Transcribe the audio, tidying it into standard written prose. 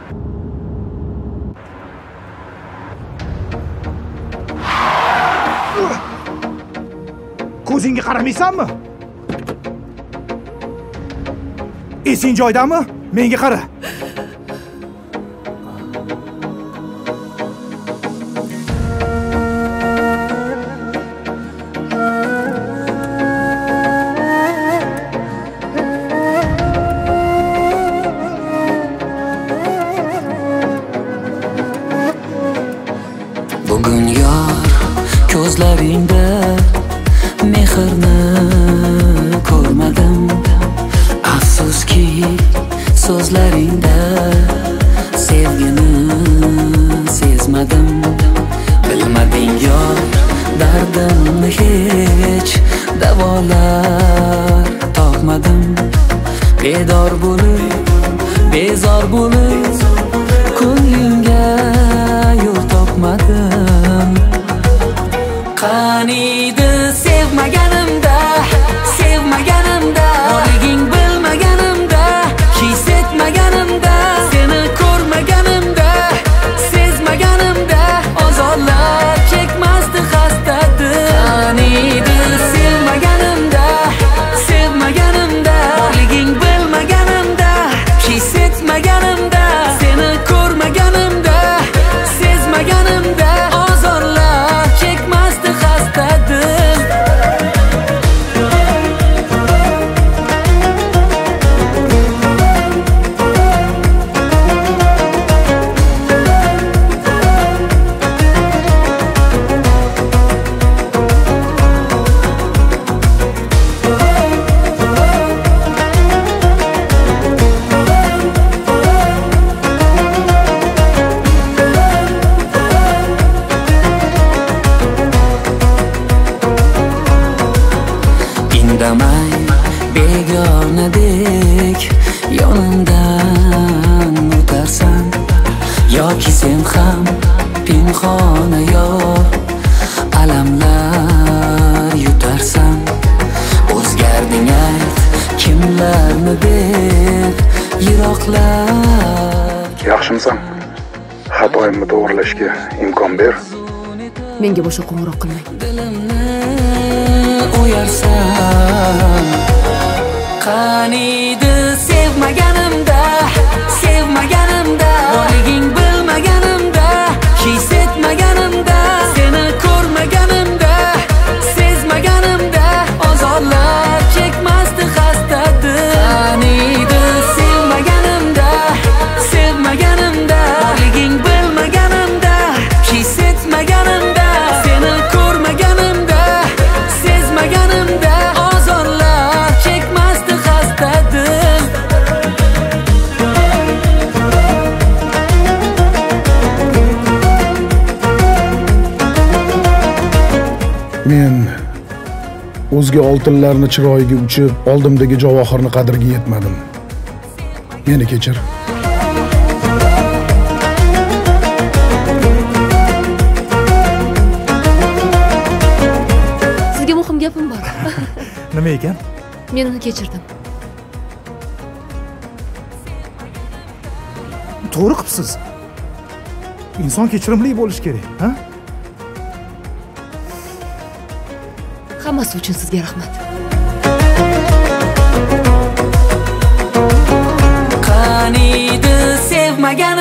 Ko'zingga qaramaysanmi? Esing joydami? Menga qara. Bugun yor ko'zlaringda mehrni ko'rmadim. Afsuski so'zlaringda sevgini sezmadim. Bilmading yor dardimni hech davolar topmadim. Bedor bo'lib, bezor bo'lib ko'nglimga yo'l topmadim. Qaniydi sevmaganimda, sevmaganimda, borliging bilmaganimda, his etmaganimda, seni ko'rmaganimda, sezmaganimda, ozorlar chekmasdi xastadir. Qaniydi sevmaganimda, sevmaganimda, borliging bilmaganimda, his etmaganimda, seni ko'rmaganimda, sezmaganimda, ozorlar chekmasdi xastadir. Indamay begonadek yonimdan o'tarsan, yoki sen ham pinhona yor alamlar yutarsan. O'zgarding ayt, kimlarni deb yiroqlar. Yaxshimisan? Xatoyimni to'g'rilashga imkon ber. Menga boshqa qo'ng'iroq qilmang. Uyarsan, qaniydi sevmaganimda, sevmaganimda, borliging bilmaganimda, his etmaganimda, seni ko'rmaganimda, sezmaganimda, ozorlar chekmasdi xastadir. Qaniydi sevmaganimda, sevmaganimda, borliging bilmaganimda, his etmaganimda, seni ko'rmaganimda, sezmaganimda, ozorlar chekmasdi xastadir. Men o'zga oltinlarni chiroyiga uchib, oldimdagi javohirni qadriga yetmadim. Meni kechir. Sizga muhim gapim bor. Nima ekan? Men uni kechirdim. To'g'ri qilibsiz. Inson kechirimli bo'lish kerak, ha? Hammasi uchun sizga rahmat. Qaniydi sevmagan